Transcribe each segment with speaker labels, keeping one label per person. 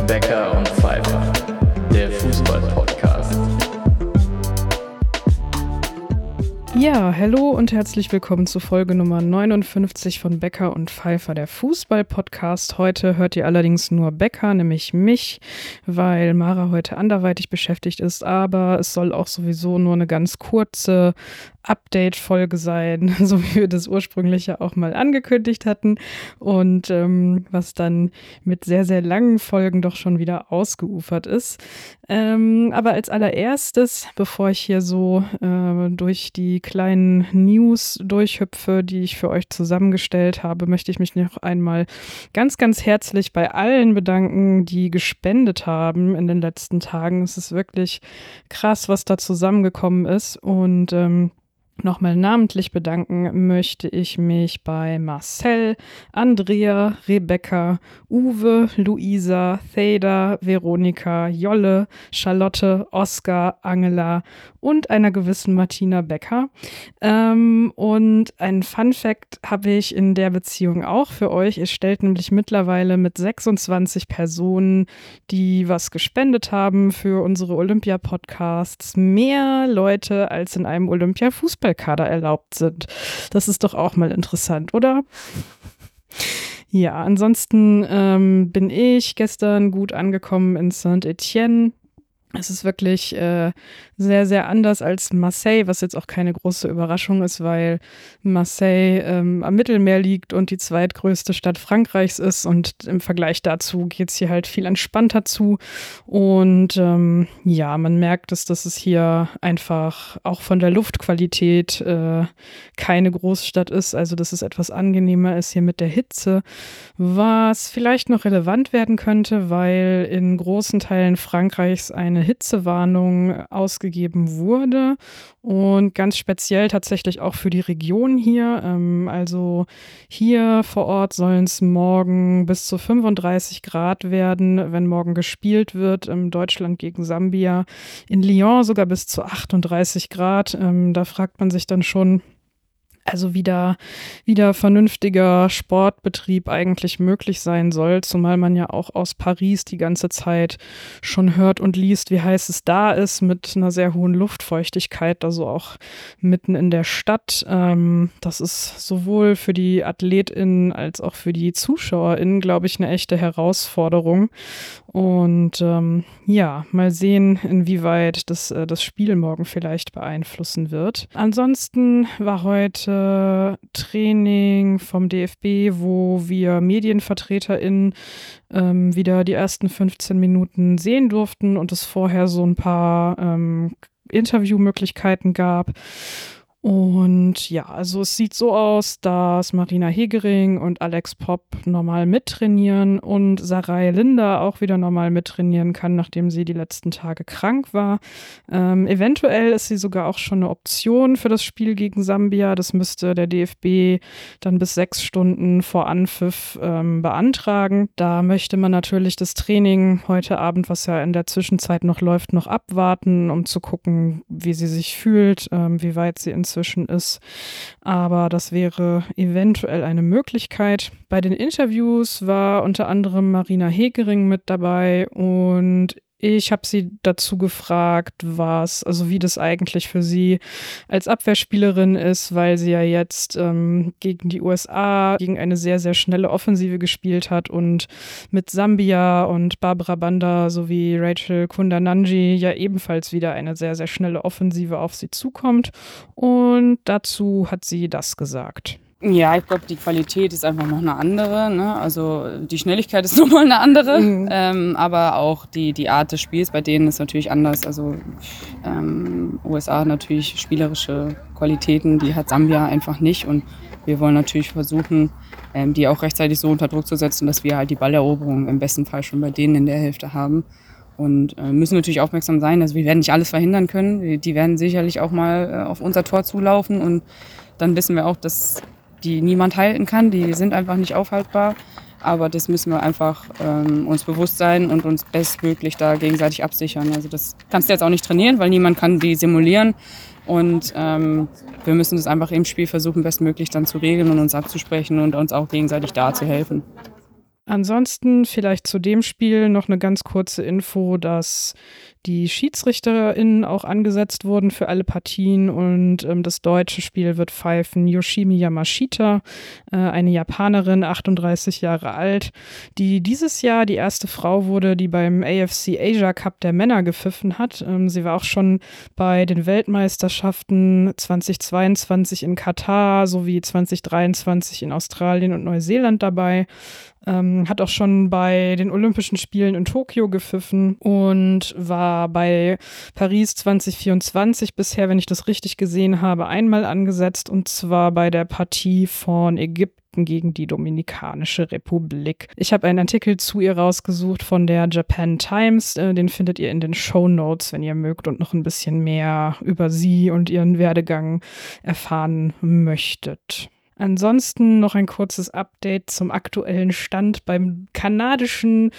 Speaker 1: Becker und Pfeiffer, der Fußball-Podcast.
Speaker 2: Ja, hallo und herzlich willkommen zu Folge Nummer 59 von Becker und Pfeiffer, der Fußball-Podcast. Heute hört ihr allerdings nur Becker, nämlich mich, weil Mara heute anderweitig beschäftigt ist, aber es soll auch sowieso nur eine ganz kurze Update-Folge sein, so wie wir das ursprünglich ja auch mal angekündigt hatten und was dann mit sehr, sehr langen Folgen doch schon wieder ausgeufert ist. Aber als allererstes, bevor ich hier so durch die kleinen News durchhüpfe, die ich für euch zusammengestellt habe, möchte ich mich noch einmal ganz, ganz herzlich bei allen bedanken, die gespendet haben in den letzten Tagen. Es ist wirklich krass, was da zusammengekommen ist und nochmal namentlich bedanken möchte ich mich bei Marcel, Andrea, Rebecca, Uwe, Luisa, Theda, Veronika, Jolle, Charlotte, Oskar, Angela und einer gewissen Martina Becker. Und ein Fun-Fact habe ich in der Beziehung auch für euch. Ihr stellt nämlich mittlerweile mit 26 Personen, die was gespendet haben für unsere Olympia-Podcasts, mehr Leute als in einem Olympia-Fußballkader erlaubt sind. Das ist doch auch mal interessant, oder? Ja, ansonsten bin ich gestern gut angekommen in Saint-Étienne. Es ist wirklich sehr, sehr anders als Marseille, was jetzt auch keine große Überraschung ist, weil Marseille am Mittelmeer liegt und die zweitgrößte Stadt Frankreichs ist und im Vergleich dazu geht es hier halt viel entspannter zu und ja, man merkt, dass es hier einfach auch von der Luftqualität keine Großstadt ist, also dass es etwas angenehmer ist hier mit der Hitze, was vielleicht noch relevant werden könnte, weil in großen Teilen Frankreichs eine Hitzewarnung ausgegeben wurde und ganz speziell tatsächlich auch für die Region hier. Also hier vor Ort sollen es morgen bis zu 35 Grad werden, wenn morgen gespielt wird, Deutschland gegen Sambia. In Lyon sogar bis zu 38 Grad. Da fragt man sich dann schon, also wieder vernünftiger Sportbetrieb eigentlich möglich sein soll, zumal man ja auch aus Paris die ganze Zeit schon hört und liest, wie heiß es da ist mit einer sehr hohen Luftfeuchtigkeit, also auch mitten in der Stadt. Das ist sowohl für die AthletInnen als auch für die ZuschauerInnen, glaube ich, eine echte Herausforderung. Und ja, mal sehen, inwieweit das Spiel morgen vielleicht beeinflussen wird. Ansonsten war heute Training vom DFB, wo wir MedienvertreterInnen wieder die ersten 15 Minuten sehen durften und es vorher so ein paar Interviewmöglichkeiten gab. Und ja, also es sieht so aus, dass Marina Hegering und Alex Popp normal mittrainieren und Sarai Linda auch wieder normal mittrainieren kann, nachdem sie die letzten Tage krank war. Eventuell ist sie sogar auch schon eine Option für das Spiel gegen Sambia. Das müsste der DFB dann bis 6 Stunden vor Anpfiff beantragen. Da möchte man natürlich das Training heute Abend, was ja in der Zwischenzeit noch läuft, noch abwarten, um zu gucken, wie sie sich fühlt, wie weit sie inzwischen ist, aber das wäre eventuell eine Möglichkeit. Bei den Interviews war unter anderem Marina Hegering mit dabei und ich habe sie dazu gefragt, wie das eigentlich für sie als Abwehrspielerin ist, weil sie ja jetzt gegen die USA, gegen eine sehr, sehr schnelle Offensive gespielt hat und mit Sambia und Barbara Banda sowie Rachel Kundananji ja ebenfalls wieder eine sehr, sehr schnelle Offensive auf sie zukommt. Und dazu hat sie das gesagt.
Speaker 3: Ja, ich glaube, die Qualität ist einfach noch eine andere, ne? Also die Schnelligkeit ist nochmal eine andere, aber auch die Art des Spiels bei denen ist natürlich anders. Also USA hat natürlich spielerische Qualitäten, die hat Sambia einfach nicht und wir wollen natürlich versuchen, die auch rechtzeitig so unter Druck zu setzen, dass wir halt die Balleroberung im besten Fall schon bei denen in der Hälfte haben. Und müssen natürlich aufmerksam sein, also wir werden nicht alles verhindern können. Die werden sicherlich auch mal auf unser Tor zulaufen und dann wissen wir auch, dass die niemand halten kann, die sind einfach nicht aufhaltbar. Aber das müssen wir einfach uns bewusst sein und uns bestmöglich da gegenseitig absichern. Also das kannst du jetzt auch nicht trainieren, weil niemand kann die simulieren. Und wir müssen das einfach im Spiel versuchen, bestmöglich dann zu regeln und uns abzusprechen und uns auch gegenseitig da zu helfen.
Speaker 2: Ansonsten vielleicht zu dem Spiel noch eine ganz kurze Info, dass die SchiedsrichterInnen auch angesetzt wurden für alle Partien und das deutsche Spiel wird pfeifen Yoshimi Yamashita, eine Japanerin, 38 Jahre alt, die dieses Jahr die erste Frau wurde, die beim AFC Asia Cup der Männer gepfiffen hat. Sie war auch schon bei den Weltmeisterschaften 2022 in Katar sowie 2023 in Australien und Neuseeland dabei. Hat auch schon bei den Olympischen Spielen in Tokio gepfiffen und war bei Paris 2024 bisher, wenn ich das richtig gesehen habe, einmal angesetzt, und zwar bei der Partie von Ägypten gegen die Dominikanische Republik. Ich habe einen Artikel zu ihr rausgesucht von der Japan Times, den findet ihr in den Shownotes, wenn ihr mögt und noch ein bisschen mehr über sie und ihren Werdegang erfahren möchtet. Ansonsten noch ein kurzes Update zum aktuellen Stand beim kanadischen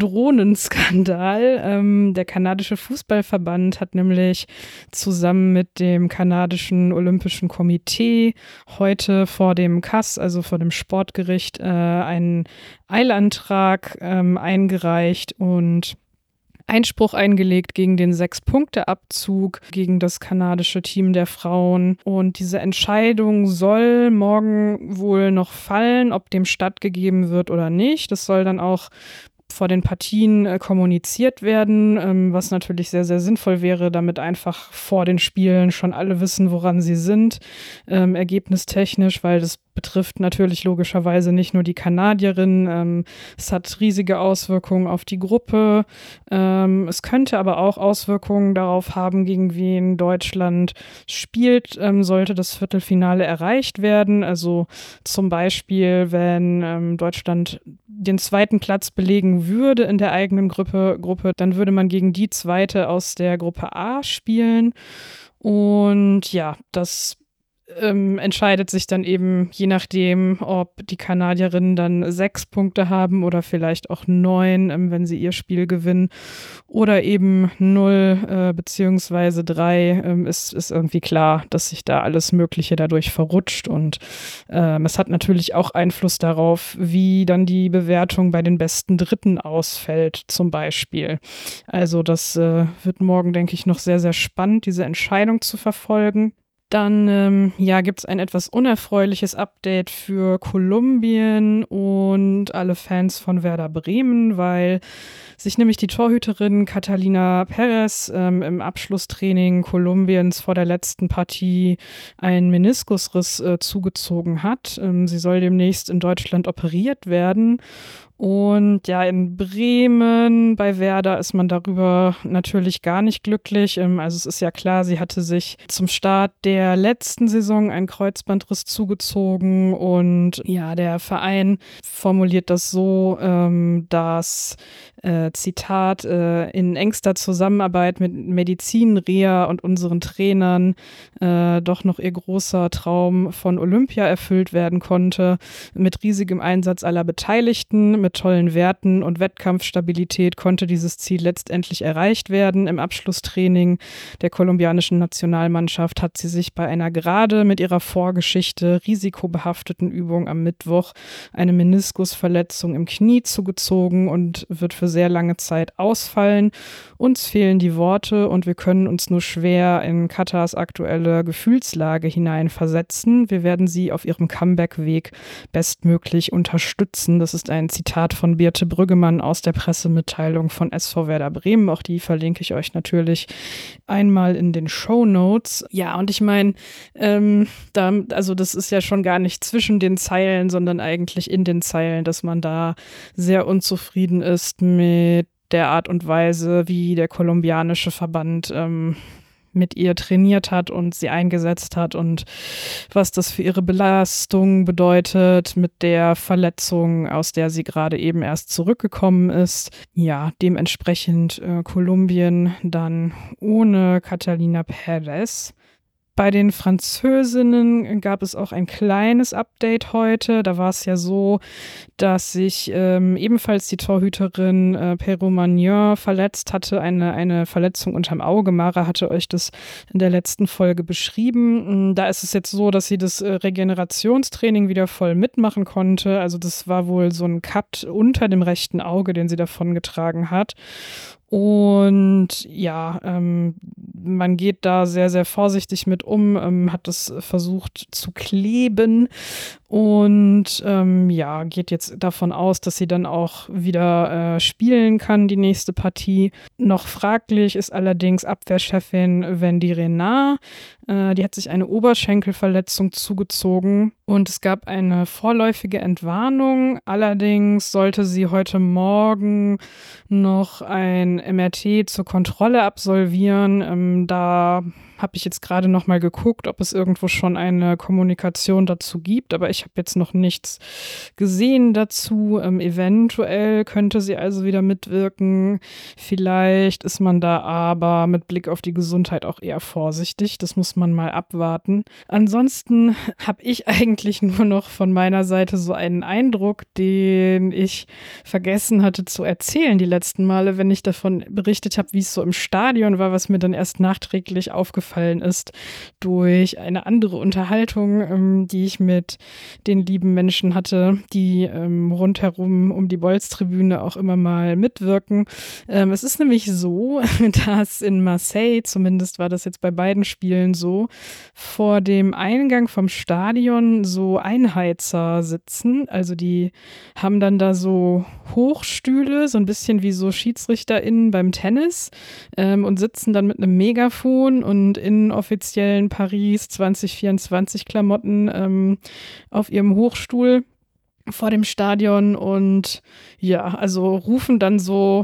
Speaker 2: Drohnenskandal. Der kanadische Fußballverband hat nämlich zusammen mit dem kanadischen Olympischen Komitee heute vor dem CAS, also vor dem Sportgericht, einen Eilantrag eingereicht und Einspruch eingelegt gegen den 6-Punkte-Abzug gegen das kanadische Team der Frauen. Und diese Entscheidung soll morgen wohl noch fallen, ob dem stattgegeben wird oder nicht. Das soll dann auch vor den Partien kommuniziert werden, was natürlich sehr, sehr sinnvoll wäre, damit einfach vor den Spielen schon alle wissen, woran sie sind, ergebnistechnisch, weil das betrifft natürlich logischerweise nicht nur die Kanadierinnen. Es hat riesige Auswirkungen auf die Gruppe. Es könnte aber auch Auswirkungen darauf haben, gegen wen Deutschland spielt, sollte das Viertelfinale erreicht werden. Also zum Beispiel, wenn Deutschland den zweiten Platz belegen würde in der eigenen Gruppe, dann würde man gegen die zweite aus der Gruppe A spielen. Und ja, das entscheidet sich dann eben je nachdem, ob die Kanadierinnen dann 6 Punkte haben oder vielleicht auch 9, wenn sie ihr Spiel gewinnen, oder eben 0 beziehungsweise 3, ist irgendwie klar, dass sich da alles Mögliche dadurch verrutscht, und es hat natürlich auch Einfluss darauf, wie dann die Bewertung bei den besten Dritten ausfällt zum Beispiel. Also das wird morgen, denke ich, noch sehr, sehr spannend, diese Entscheidung zu verfolgen. Dann gibt es ein etwas unerfreuliches Update für Kolumbien und alle Fans von Werder Bremen, weil sich nämlich die Torhüterin Catalina Perez im Abschlusstraining Kolumbiens vor der letzten Partie einen Meniskusriss zugezogen hat. Sie soll demnächst in Deutschland operiert werden. Und ja, in Bremen bei Werder ist man darüber natürlich gar nicht glücklich. Also es ist ja klar, sie hatte sich zum Start der letzten Saison einen Kreuzbandriss zugezogen, und ja, der Verein formuliert das so, dass Zitat, in engster Zusammenarbeit mit Medizin, Reha und unseren Trainern doch noch ihr großer Traum von Olympia erfüllt werden konnte, mit riesigem Einsatz aller Beteiligten, mit tollen Werten und Wettkampfstabilität konnte dieses Ziel letztendlich erreicht werden. Im Abschlusstraining der kolumbianischen Nationalmannschaft hat sie sich bei einer gerade mit ihrer Vorgeschichte risikobehafteten Übung am Mittwoch eine Meniskusverletzung im Knie zugezogen und wird für sehr lange Zeit ausfallen. Uns fehlen die Worte und wir können uns nur schwer in Katars aktuelle Gefühlslage hineinversetzen. Wir werden sie auf ihrem Comeback-Weg bestmöglich unterstützen. Das ist ein Zitat von Birte Brüggemann aus der Pressemitteilung von SV Werder Bremen. Auch die verlinke ich euch natürlich einmal in den Shownotes. Ja, und ich meine, also das ist ja schon gar nicht zwischen den Zeilen, sondern eigentlich in den Zeilen, dass man da sehr unzufrieden ist mit der Art und Weise, wie der kolumbianische Verband mit ihr trainiert hat und sie eingesetzt hat und was das für ihre Belastung bedeutet mit der Verletzung, aus der sie gerade eben erst zurückgekommen ist. Ja, dementsprechend Kolumbien dann ohne Catalina Perez. Bei den Französinnen gab es auch ein kleines Update heute. Da war es ja so, dass sich ebenfalls die Torhüterin Perrot Magnin verletzt hatte, eine Verletzung unterm Auge. Mara hatte euch das in der letzten Folge beschrieben. Da ist es jetzt so, dass sie das Regenerationstraining wieder voll mitmachen konnte. Also das war wohl so ein Cut unter dem rechten Auge, den sie davongetragen hat. Und ja, man geht da sehr, sehr vorsichtig mit hat es versucht zu kleben und ja, geht jetzt davon aus, dass sie dann auch wieder spielen kann, die nächste Partie. Noch fraglich ist allerdings Abwehrchefin Wendy Renard. Die hat sich eine Oberschenkelverletzung zugezogen und es gab eine vorläufige Entwarnung. Allerdings sollte sie heute Morgen noch ein MRT zur Kontrolle absolvieren. Da habe ich jetzt gerade noch mal geguckt, ob es irgendwo schon eine Kommunikation dazu gibt, aber ich habe jetzt noch nichts gesehen dazu. Eventuell könnte sie also wieder mitwirken. Vielleicht ist man da aber mit Blick auf die Gesundheit auch eher vorsichtig. Das muss man mal abwarten. Ansonsten habe ich eigentlich nur noch von meiner Seite so einen Eindruck, den ich vergessen hatte zu erzählen die letzten Male, wenn ich davon berichtet habe, wie es so im Stadion war, was mir dann erst nachträglich aufgefallen ist durch eine andere Unterhaltung, die ich mit den lieben Menschen hatte, die rundherum um die Bolztribüne auch immer mal mitwirken. Es ist nämlich so, dass in Marseille, zumindest war das jetzt bei beiden Spielen so, vor dem Eingang vom Stadion so Einheizer sitzen. Also die haben dann da so Hochstühle, so ein bisschen wie so SchiedsrichterInnen beim Tennis und sitzen dann mit einem Megafon und in offiziellen Paris 2024 Klamotten auf ihrem Hochstuhl vor dem Stadion und ja, also rufen dann so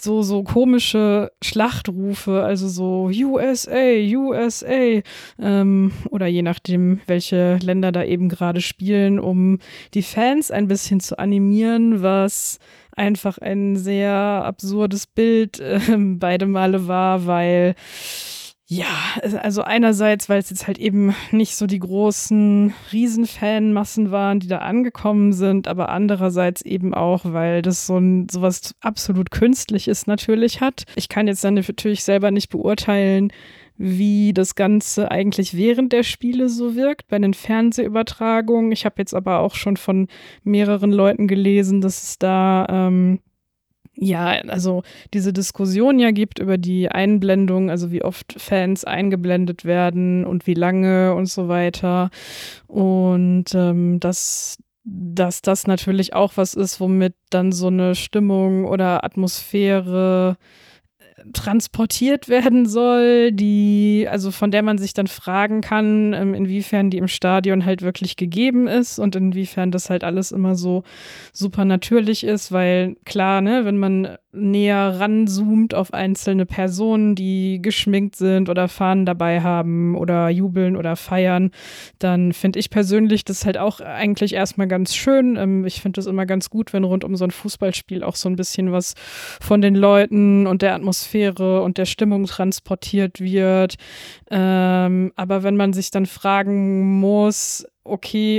Speaker 2: komische Schlachtrufe, also so USA, USA oder je nachdem, welche Länder da eben gerade spielen, um die Fans ein bisschen zu animieren, was einfach ein sehr absurdes Bild beide Male war, weil ja, also einerseits, weil es jetzt halt eben nicht so die großen Riesenfanmassen waren, die da angekommen sind, aber andererseits eben auch, weil das sowas absolut Künstliches natürlich hat. Ich kann jetzt dann natürlich selber nicht beurteilen, wie das Ganze eigentlich während der Spiele so wirkt bei den Fernsehübertragungen. Ich habe jetzt aber auch schon von mehreren Leuten gelesen, dass es da ja, also diese Diskussion ja gibt über die Einblendung, also wie oft Fans eingeblendet werden und wie lange und so weiter. Und dass das natürlich auch was ist, womit dann so eine Stimmung oder Atmosphäre transportiert werden soll, also von der man sich dann fragen kann, inwiefern die im Stadion halt wirklich gegeben ist und inwiefern das halt alles immer so super natürlich ist, weil klar, ne, wenn man näher ranzoomt auf einzelne Personen, die geschminkt sind oder Fahnen dabei haben oder jubeln oder feiern, dann finde ich persönlich das halt auch eigentlich erstmal ganz schön. Ich finde das immer ganz gut, wenn rund um so ein Fußballspiel auch so ein bisschen was von den Leuten und der Atmosphäre und der Stimmung transportiert wird. Aber wenn man sich dann fragen muss, okay,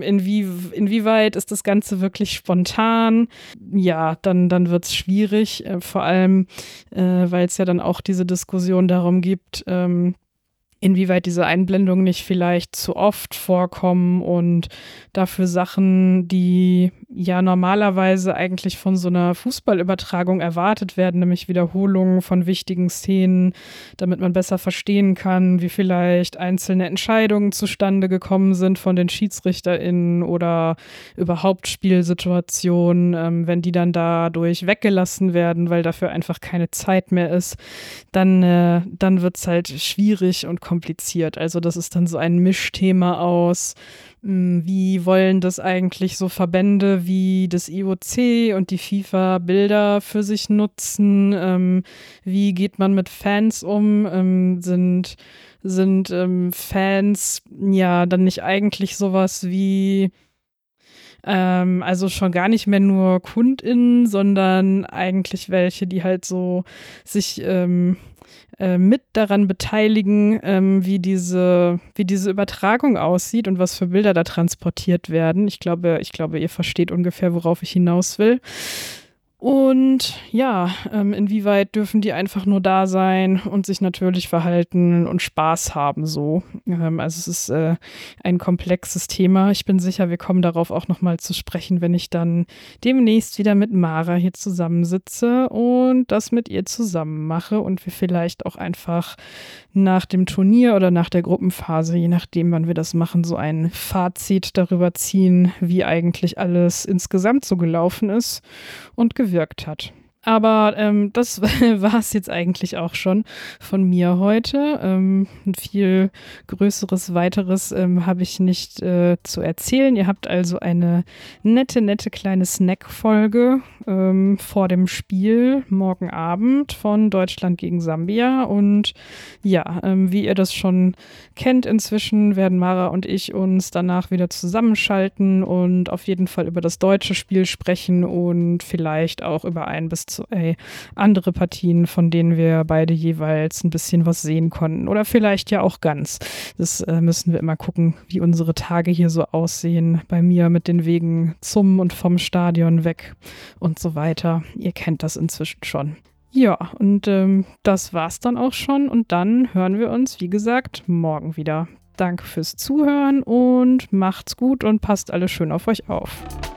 Speaker 2: inwieweit ist das Ganze wirklich spontan? Ja, dann wird es schwierig, vor allem, weil es ja dann auch diese Diskussion darum gibt, inwieweit diese Einblendungen nicht vielleicht zu oft vorkommen und dafür Sachen, die ja normalerweise eigentlich von so einer Fußballübertragung erwartet werden, nämlich Wiederholungen von wichtigen Szenen, damit man besser verstehen kann, wie vielleicht einzelne Entscheidungen zustande gekommen sind von den SchiedsrichterInnen oder überhaupt Spielsituationen, wenn die dann dadurch weggelassen werden, weil dafür einfach keine Zeit mehr ist, dann wird es halt schwierig und kompliziert. Also das ist dann so ein Mischthema aus, wie wollen das eigentlich so Verbände wie das IOC und die FIFA Bilder für sich nutzen? Wie geht man mit Fans um? Sind Fans ja dann nicht eigentlich sowas wie Also schon gar nicht mehr nur KundInnen, sondern eigentlich welche, die halt so sich mit daran beteiligen, wie diese Übertragung aussieht und was für Bilder da transportiert werden. Ich glaube, ihr versteht ungefähr, worauf ich hinaus will. Und ja, inwieweit dürfen die einfach nur da sein und sich natürlich verhalten und Spaß haben so. Also es ist ein komplexes Thema. Ich bin sicher, wir kommen darauf auch nochmal zu sprechen, wenn ich dann demnächst wieder mit Mara hier zusammensitze und das mit ihr zusammen mache und wir vielleicht auch einfach nach dem Turnier oder nach der Gruppenphase, je nachdem, wann wir das machen, so ein Fazit darüber ziehen, wie eigentlich alles insgesamt so gelaufen ist und gewirkt hat. Aber das war es jetzt eigentlich auch schon von mir heute. Ein viel größeres, weiteres habe ich nicht zu erzählen. Ihr habt also eine nette kleine Snack-Folge vor dem Spiel morgen Abend von Deutschland gegen Sambia. Und ja, wie ihr das schon kennt inzwischen, werden Mara und ich uns danach wieder zusammenschalten und auf jeden Fall über das deutsche Spiel sprechen und vielleicht auch über ein bis zwei andere Partien, von denen wir beide jeweils ein bisschen was sehen konnten. Oder vielleicht ja auch ganz. Das müssen wir immer gucken, wie unsere Tage hier so aussehen. Bei mir mit den Wegen zum und vom Stadion weg und so weiter. Ihr kennt das inzwischen schon. Ja, und das war's dann auch schon. Und dann hören wir uns, wie gesagt, morgen wieder. Danke fürs Zuhören und macht's gut und passt alle schön auf euch auf.